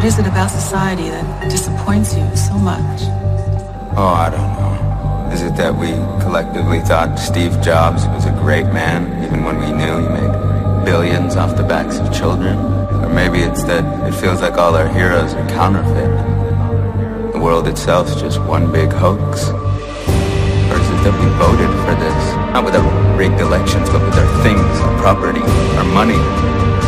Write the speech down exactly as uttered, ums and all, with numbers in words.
is it about society that disappoints you so much? Oh, I don't know. Is it that we collectively thought Steve Jobs was a great man, even when we knew he made billions off the backs of children? Or maybe it's that it feels like all our heroes are counterfeit. The world itself's just one big hoax. Or is it that we voted for this? Not with our rigged elections, but with our things, our property, our money.